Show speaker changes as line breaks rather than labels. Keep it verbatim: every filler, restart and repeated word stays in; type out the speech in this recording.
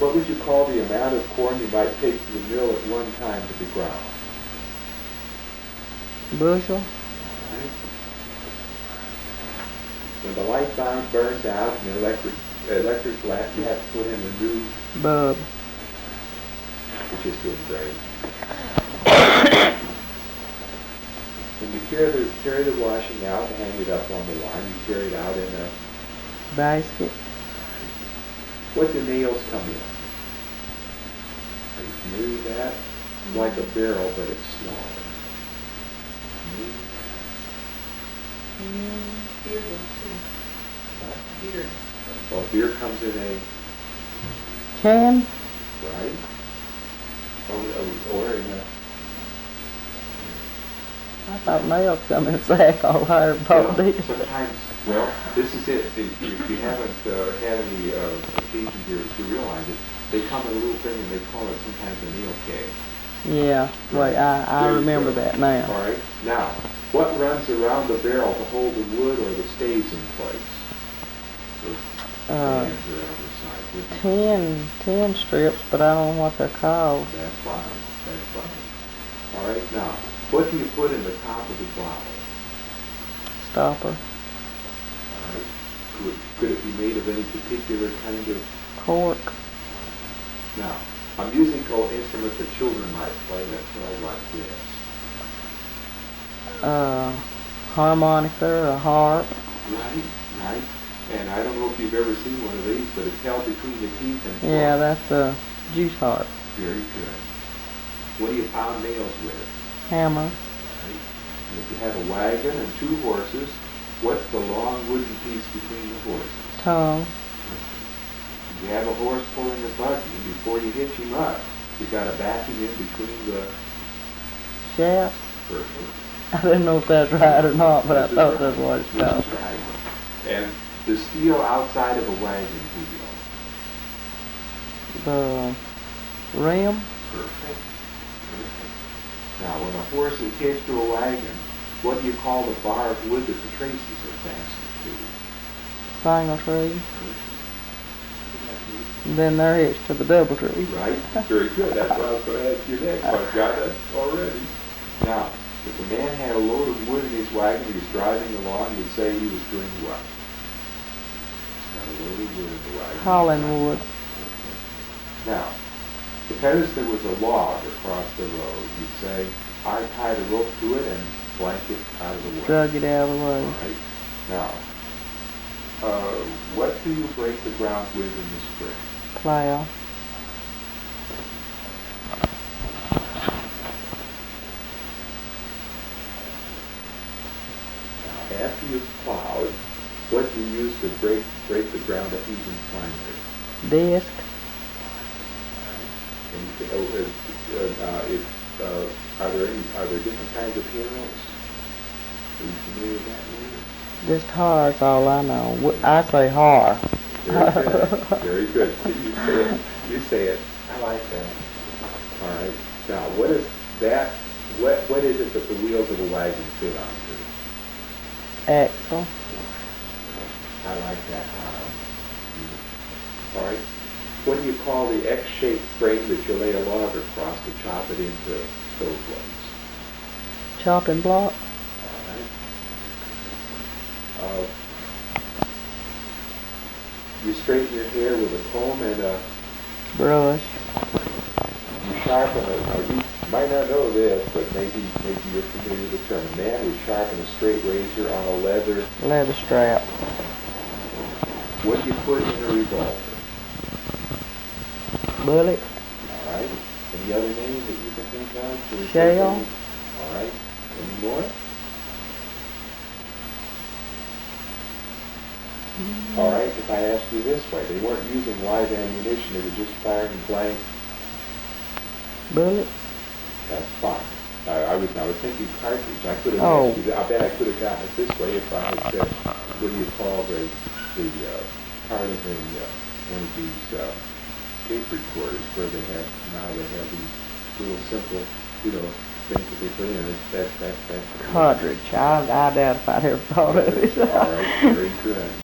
What would you call the amount of corn you might take to the mill at one time to be ground?
Bushel.
Right. When the light bulb burns out in the electric electric lamp, you have to put in a new
bulb.
Which is doing great. When you carry the, carry the washing out and hang it up on the line, you carry it out in a
basket.
What do nails come in? Are you familiar with that? It's like a barrel, but it's smaller.
Mm, beer does too.
What?
Beer.
Well, beer comes in a
can.
Right? Or, or in a
I thought nails come in a sack all higher than Paul
well,
did.
sometimes, well, this is it. If you, if you haven't uh, had any uh, occasion to, to realize it, they come in a little thing and they call it sometimes a nail keg.
Yeah, wait, I, I remember that now.
All right. Now, what runs around the barrel to hold the wood or the staves in place?
Uh, ten, ten strips, but I don't know what they're called.
That's fine. That's fine. All right. Now, what do you put in the top of the bottle?
Stopper.
All right. Could, could it be made of any particular kind of
cork?
Now, a musical instrument that children might play that's held like this.
Uh, harmonica or a harp.
Right, right. And I don't know if you've ever seen one of these, but it's held between the teeth and
yeah, that's a juice harp.
Very good. What do you pound nails with?
Hammer.
Right. And if you have a wagon and two horses, what's the long wooden piece between the horses?
Tongue.
If you have a horse pulling a buggy, and before you hitch him up, you got to back him in between the
shaft.
Perfect.
I didn't know if that's right or not, but this I thought that's what it's called.
Right. And the steel outside of a wagon wheel.
The rim.
Perfect. Perfect. Now, when a horse is hitched to a wagon, what do you call the bar of wood that the traces are fastened to?
Single tree. Then they're hitched to the double tree.
Right. Very good. That's what I was going to ask you next. I've got that already. Now, if a man had a load of wood in his wagon, he was driving along, you'd say he was doing what? He's got a load of wood in the wagon.
Hauling wood.
Now, suppose there was a log across the road. You'd say, I tied a rope to it and blanked it out of the way.
Drug it out of the way.
All right. Now, uh, what do you break the ground with in the spring?
Plow.
After you've plowed, what do you use to break break the ground up even finer?
Disc.
And, uh, uh, uh, it, uh, are there any are there different kinds of handles? Are you familiar with that word?
Just har is all I know. I say har.
Very good. Very good. You say it. You say it. I like that. All right. Now, what is that? What what is it that the wheels of a wagon fit onto?
Axle.
I like that. All right. What do you call the X-shaped frame that you lay a log across to chop it into stove blades?
Chopping block.
All right. Uh, you straighten your hair with a comb and a
brush.
You sharpen it. Now you might not know this, but maybe maybe you're familiar with the term. A man would sharpen a straight razor on a leather
leather strap.
What do you put in a revolver?
Bullet.
All right. Any other names that you can think of?
Shell.
All right. Any more? Mm. All right. If I ask you this way, they weren't using live ammunition; they were just firing blank
bullet.
That's fine. I, I was I was thinking cartridge. I could have
oh.
asked you that. I bet I could have gotten it this way if I had said, what do you call the the uh, part of the uh, one of these uh, tape recorders where they have now they have these little simple, you know, things that they put in. It. That that that.
Cartridge. I I doubt if I'd ever thought of it.
All right. Very good.